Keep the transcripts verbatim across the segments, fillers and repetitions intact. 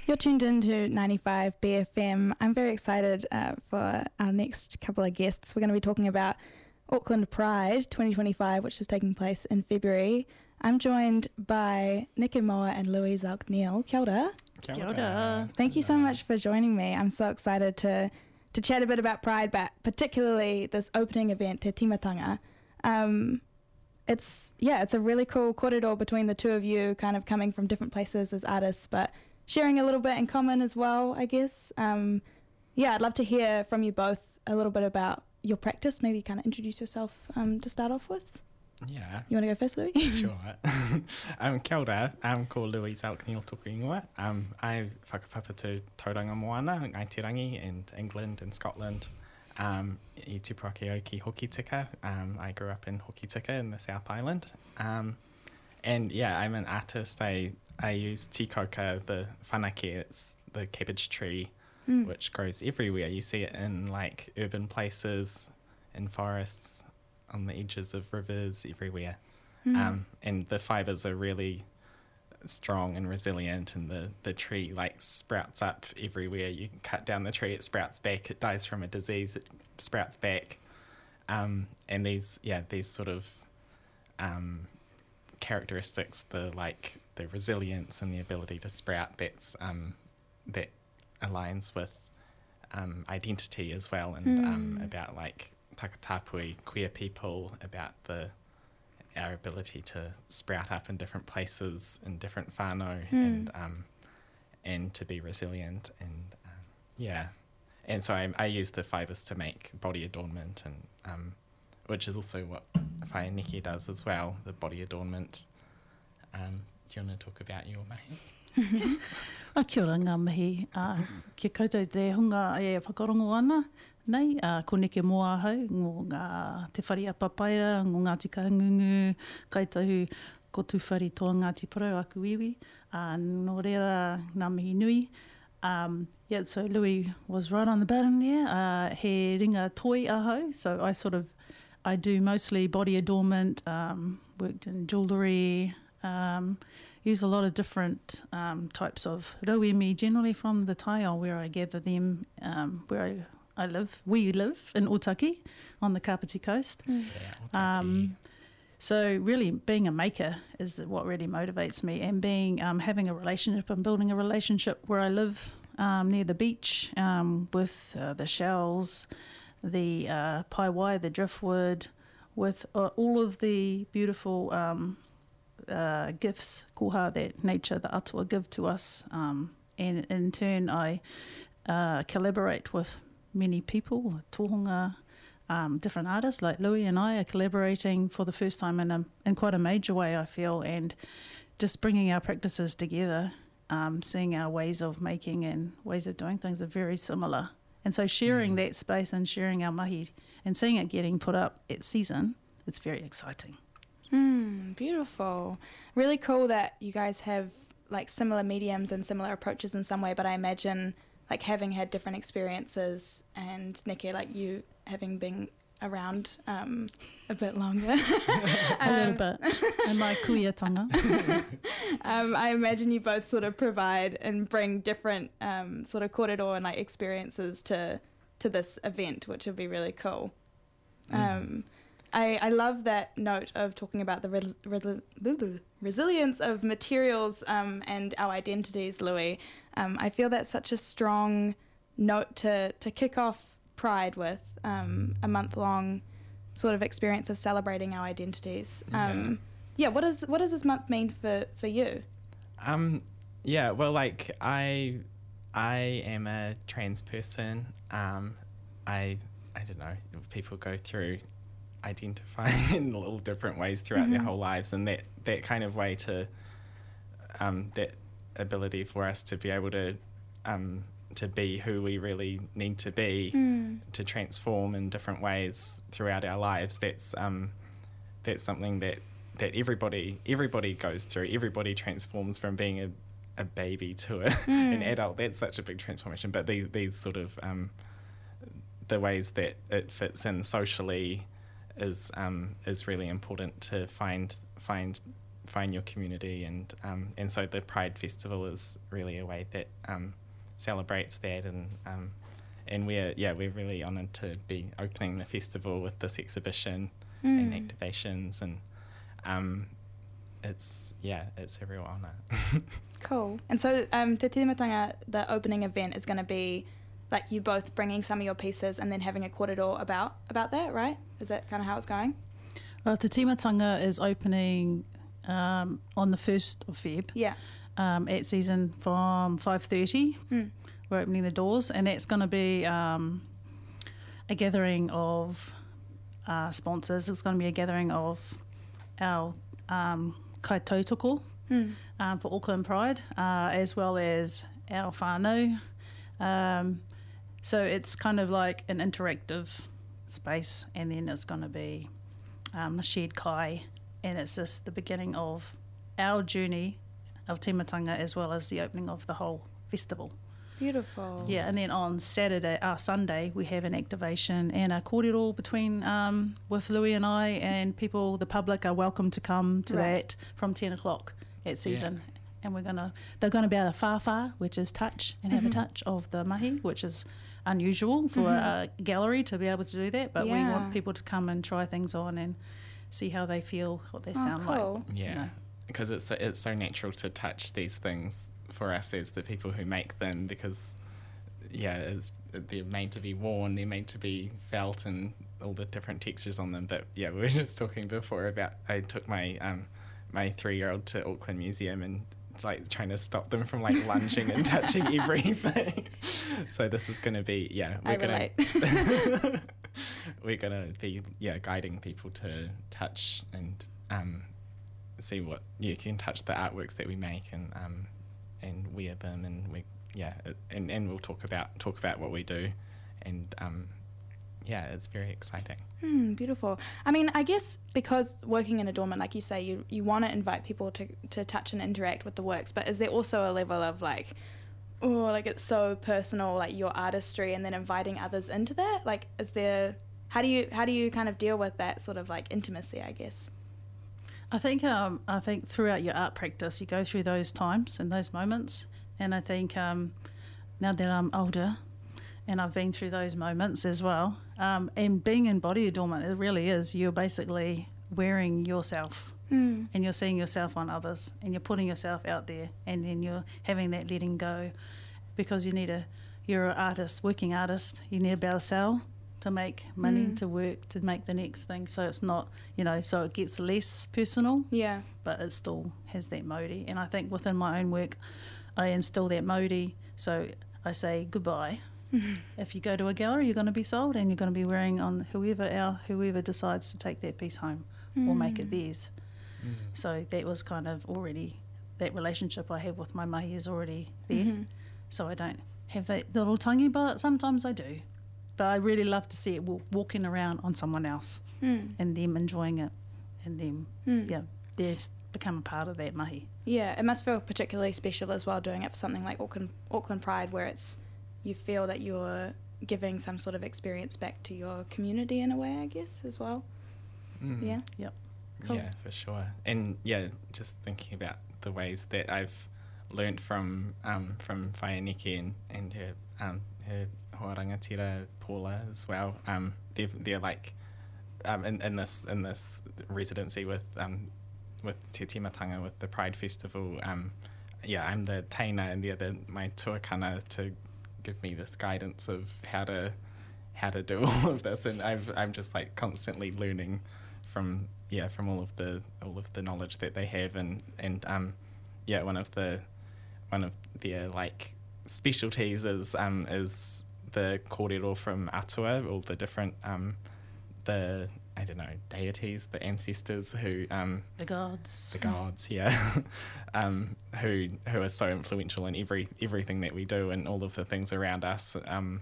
You're tuned into ninety-five B F M. I'm very excited uh, for our next couple of guests. We're going to be talking about Auckland Pride twenty twenty-five, which is taking place in February. I'm joined by Niki Moa and Louise Alkneal. Kia ora. Kia ora. Kia ora. Thank you so much for joining me. I'm so excited to to chat a bit about Pride, but particularly this opening event, Te Timatanga. Um, it's, yeah, it's a really cool corridor between the two of you, kind of coming from different places as artists, but sharing a little bit in common as well, I guess. Um, yeah, I'd love to hear from you both a little bit about your practice. Maybe kind of introduce yourself um, to start off with. Yeah. You want to go first, Louis? Sure. um, kia ora. I'm called Louise Alkneal toku ingoa. Um, I whakapapatu tauranga moana, Ngaitirangi, and England and Scotland. Um, I tupurake ki Hokitika. Um, I grew up in Hokitika in the South Island. Um, and yeah, I'm an artist. I I use tikoka, the whanake, it's the cabbage tree, mm. which grows everywhere. You see it in like urban places, in forests, on the edges of rivers, everywhere. Mm. Um, and the fibres are really strong and resilient, and the, the tree like sprouts up everywhere. You can cut down the tree, it sprouts back. It dies from a disease, it sprouts back. Um, and these, yeah, these sort of um, characteristics, the like the resilience and the ability to sprout, that's um, that aligns with um, identity as well, and mm. um, about like takatapui, queer people, about the our ability to sprout up in different places, in different whānau, mm. and um, and to be resilient, and um, yeah, and so I, I use the fibres to make body adornment, and um, which is also what Whai Niki does as well, the body adornment. Um, do you want to talk about your mahi? A kia ora ngā mihi. Uh, kia koutou te hunga e whakarongo ana. Nei, uh, ko Niki Moa hau, ngō ngā te whari a papaia, ngō Ngāti Kahungunu, kaitahu ko tu whari toa Ngāti Porou aku iwi. Uh, nō reira ngā mihi nui. Um, yeah, so Louis was right on the bottom there. Uh, he ringa toi ahau, so I sort of, I do mostly body adornment, um, worked in jewellery, um, use a lot of different um, types of rauemi, generally from the taiao where I gather them, um, where I, I live. We live in Otaki on the Kapiti coast. Mm. Yeah, um, so really being a maker is what really motivates me, and being um, having a relationship and building a relationship where I live um, near the beach um, with uh, the shells, the uh, paiwai, the driftwood, with uh, all of the beautiful um, uh, gifts, koha, that nature, the atua, give to us. Um, and in turn, I uh, collaborate with many people, tohunga, um, different artists, like Louis and I are collaborating for the first time in, a, in quite a major way, I feel, and just bringing our practices together, um, seeing our ways of making and ways of doing things are very similar. And so sharing mm. that space and sharing our mahi and seeing it getting put up at season, it's very exciting. Mm, beautiful. Really cool that you guys have like similar mediums and similar approaches in some way, but I imagine like having had different experiences, and Niki, like you having been around um, a bit longer. a little bit. And my kuiatanga. um, I imagine you both sort of provide and bring different um, sort of korero and like experiences to to this event, which would be really cool. Mm. Um, I, I love that note of talking about the res- res- resilience of materials um, and our identities, Louis. Um, I feel that's such a strong note to, to kick off Pride with, um, a month-long sort of experience of celebrating our identities. Um, yeah. yeah, what does what does this month mean for, for you? Um, yeah, well, like I I am a trans person. Um, I I don't know. People go through identifying in little different ways throughout mm-hmm. their whole lives, and that, that kind of way to um, that ability for us to be able to um, to be who we really need to be, mm. to transform in different ways throughout our lives. That's um, that's something that, that everybody everybody goes through. Everybody transforms from being a, a baby to a, mm. an adult. That's such a big transformation. But these these sort of um, the ways that it fits in socially is um, is really important to find find find your community, and um, and so the Pride Festival is really a way that um, celebrates that, and um, and we're yeah we're really honoured to be opening the festival with this exhibition mm. and activations, and um, it's yeah it's a real honour. Cool. And so um, Te Timatanga, the opening event is going to be like you both bringing some of your pieces and then having a kōrero about about that, right? Is that kind of how it's going? Well, Te Timatanga is opening um, on the first of February. Yeah. Um, at season from five thirty. Mm. We're opening the doors, and that's going to be um, a gathering of uh, sponsors. It's going to be a gathering of our um, kai tautoko mm. um, for Auckland Pride, uh, as well as our whānau. Um, so it's kind of like an interactive space, and then it's going to be um, a shared kai, and it's just the beginning of our journey of timatanga, as well as the opening of the whole festival. Beautiful. Yeah, and then on Saturday, uh, Sunday, we have an activation and a kōrero between um, with Louis and I, and people, the public, are welcome to come to right. that from ten o'clock at season. Yeah. And we're gonna, they're going to be able to whawha, which is touch, and mm-hmm. have a touch of the mahi, which is unusual for mm-hmm. a gallery to be able to do that. But yeah. we want people to come and try things on and see how they feel, what they oh, sound cool. like. Yeah. You know. Because it's so, it's so natural to touch these things for us as the people who make them, because yeah it's, they're made to be worn, they're made to be felt, and all the different textures on them. But yeah, we were just talking before about I took my um my three-year-old to Auckland Museum and like trying to stop them from like lunging and touching everything. So this is going to be yeah we're I gonna relate. we're gonna be yeah guiding people to touch and um see what you can touch the artworks that we make, and um and wear them, and we yeah and, and we'll talk about talk about what we do, and um yeah it's very exciting. Hmm, beautiful. I mean, I guess because working in adornment, like you say, you you want to invite people to to touch and interact with the works, but is there also a level of like, oh, like it's so personal, like your artistry, and then inviting others into that? Like, is there, how do you how do you kind of deal with that sort of like intimacy, I guess? I think um, I think throughout your art practice, you go through those times and those moments, and I think um, now that I'm older, and I've been through those moments as well, um, and being in body adornment, it really is, you're basically wearing yourself, mm. and you're seeing yourself on others, and you're putting yourself out there, and then you're having that letting go, because you need a, you're an artist, working artist, you need to be able to sell, to make money, mm. to work, to make the next thing. So it's not, you know, so it gets less personal. Yeah. But it still has that modi. And I think within my own work, I instill that modi. So I say goodbye. If you go to a gallery, you're going to be sold, and you're going to be wearing on whoever our whoever decides to take that piece home mm. or make it theirs. Mm. So that was kind of already, that relationship I have with my mahi is already there. Mm-hmm. So I don't have that little tangi, but sometimes I do. But I really love to see it w- walking around on someone else mm. and them enjoying it, and them, mm. yeah, they become a part of that mahi. Yeah, it must feel particularly special as well doing it for something like Auckland, Auckland Pride, where it's, you feel that you're giving some sort of experience back to your community in a way, I guess, as well. Mm. Yeah? Yep. Cool. Yeah, for sure. And yeah, just thinking about the ways that I've learnt from um, from Whaianeke and, and her um, her hoarangatira Paula as well. Um, they're, they're like um, in, in this in this residency with um, with Te Timatanga, with the Pride Festival. Um, yeah, I'm the taina, and the other my tuakana to give me this guidance of how to how to do all of this, and I've I'm just like constantly learning from yeah from all of the all of the knowledge that they have, and and um yeah one of the one of their like specialties is um is the kōrero from Atua, all the different um the I don't know deities, the ancestors who um the gods the gods yeah um who who are so influential in every everything that we do and all of the things around us, um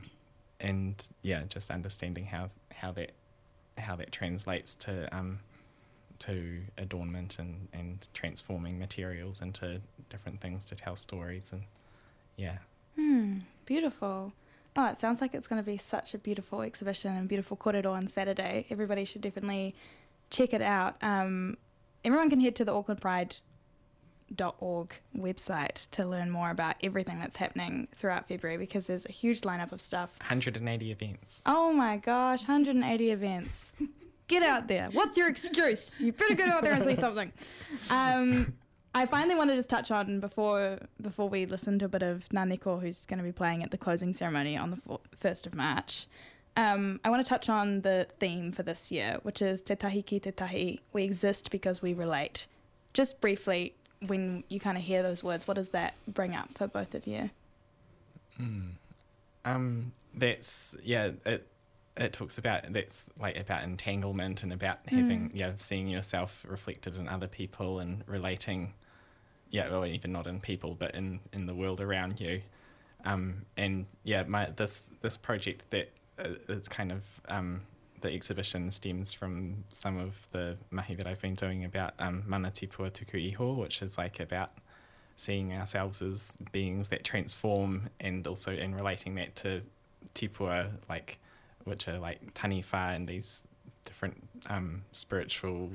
and yeah just understanding how how that how that translates to um to adornment and and transforming materials into different things to tell stories, and yeah. Hmm, beautiful. Oh, it sounds like it's going to be such a beautiful exhibition and beautiful kōrero on Saturday. Everybody should definitely check it out. Um, everyone can head to the auckland pride dot org website to learn more about everything that's happening throughout February, because there's a huge lineup of stuff. one hundred eighty events. Oh my gosh, one hundred eighty events. Get out there. What's your excuse? You better get out there and say something. Um, I finally wanted to just touch on, before before we listen to a bit of Naneko, who's going to be playing at the closing ceremony on the first of March. Um, I want to touch on the theme for this year, which is Te Tahi ki Te Tahi. We exist because we relate. Just briefly, when you kind of hear those words, what does that bring up for both of you? Mm. Um, that's, yeah, it it talks about, that's like about entanglement and about having, mm. yeah, seeing yourself reflected in other people and relating, yeah, well, even not in people, but in, in the world around you. Um, and yeah, my this this project that uh, it's kind of, um, the exhibition stems from some of the mahi that I've been doing about um, mana tipua tuku iho, which is like about seeing ourselves as beings that transform, and also in relating that to tipua, like, which are like taniwha and these different um, spiritual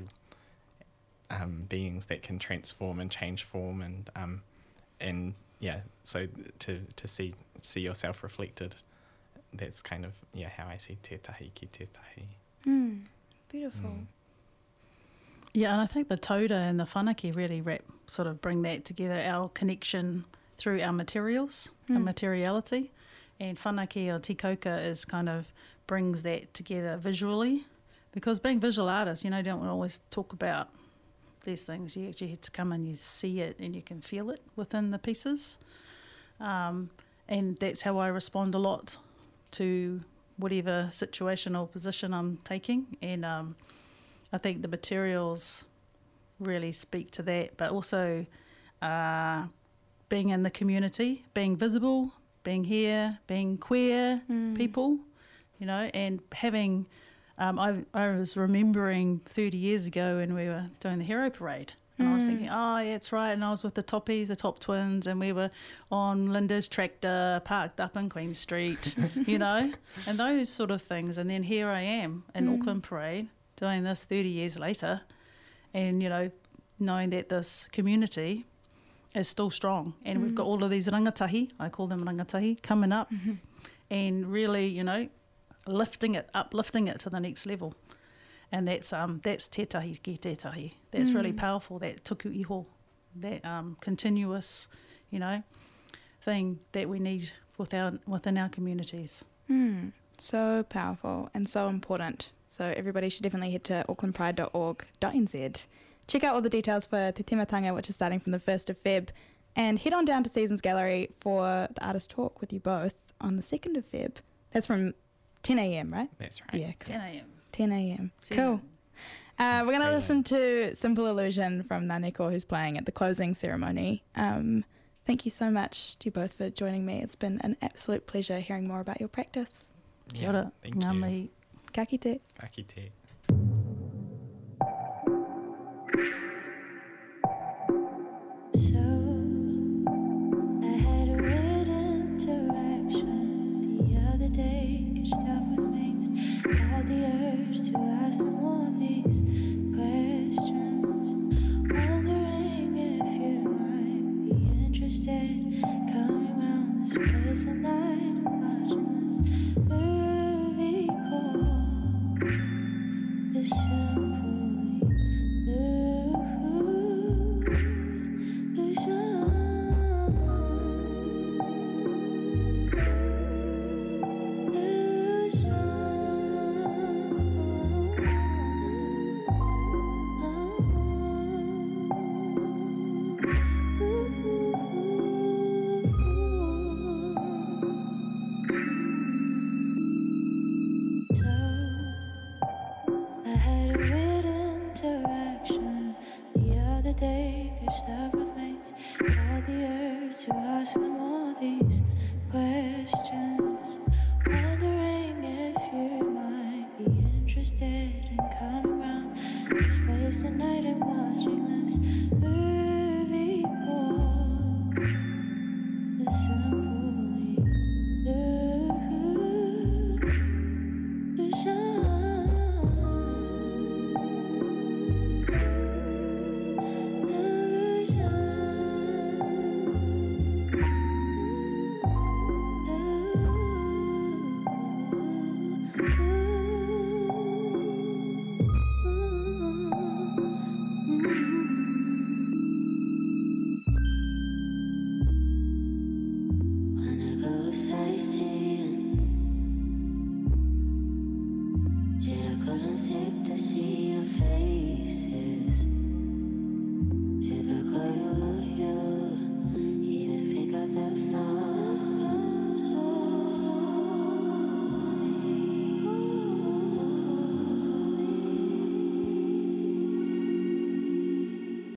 um, beings that can transform and change form, and um, and yeah, so to to see see yourself reflected. That's kind of, yeah, how I see te tahi ki te tahi. Mm, beautiful. Mm. Yeah, and I think the tauda and the whanake really wrap, sort of bring that together, our connection through our materials, mm. our materiality. And whanake or tikoka is kind of brings that together visually, because being visual artists, you know, don't always talk about these things. You actually have to come and you see it and you can feel it within the pieces. Um, and that's how I respond a lot to whatever situation or position I'm taking, and um, I think the materials really speak to that, but also uh, being in the community, being visible, being here, being queer mm. people, you know, and having, um, I, I was remembering thirty years ago when we were doing the Hero Parade. And mm. I was thinking, oh, yeah, that's right. And I was with the Toppies, the Top Twins, and we were on Linda's tractor parked up in Queen Street, you know, and those sort of things. And then here I am in mm. Auckland Parade doing this thirty years later, and, you know, knowing that this community is still strong. And mm. we've got all of these rangatahi, I call them rangatahi, coming up mm-hmm. and really, you know, lifting it, uplifting it to the next level. And that's um that's te tahi ki te tahi. That's mm. really powerful, that tuku iho, that um, continuous, you know, thing that we need with our, within our communities. Mm. So powerful and so important. So everybody should definitely head to auckland pride dot org dot n z. Check out all the details for Te Timatanga, which is starting from the first of Feb, and head on down to Seasons Gallery for the artist talk with you both on the second of Feb. That's from ten a.m, right? That's right. Yeah, cool. ten a.m. ten a.m. Cool. Uh, we're going to listen to Simple Illusion from Naneko, who's playing at the closing ceremony. Um, thank you so much to you both for joining me. It's been an absolute pleasure hearing more about your practice. Kia ora. Thank Ngā you. Mihi. Ka kite. Ka kite. Couldn't sleep to see your faces.